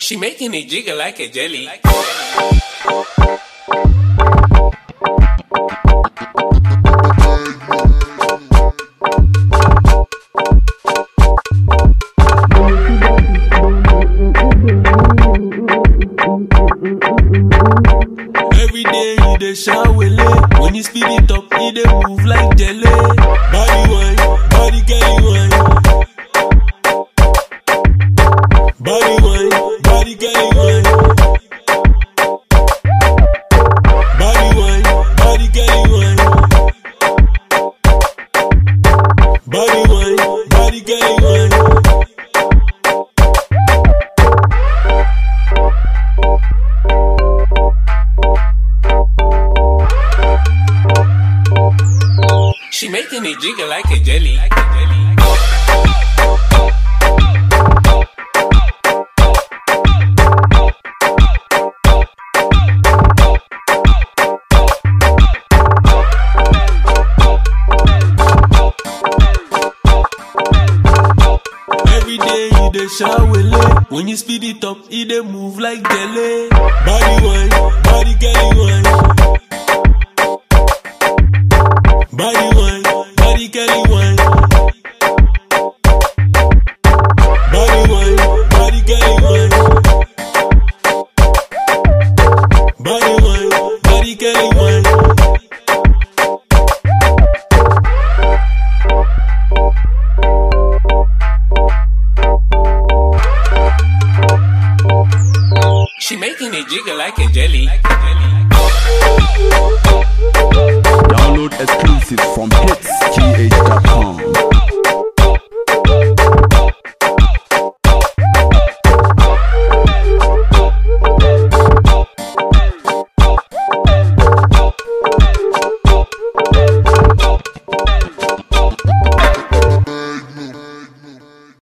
She making it jiggle like a jelly. Every day you dey shower late. When you speed it up, you dey move like jelly. Body wine, body girl wine. Body wine, body girl wine. Body wine, body girl wine. Body wine, body girl wine. She making it jiggle like a jelly. Every day you dey shower late. When you speed it up, you dey move like jelly. Body wine, body girl wine. Body wine, body girl wine. Body wine, body girl wine. Body wine, body girl wine. She making it jiggle like a jelly. Download exclusive from hitsgh.com.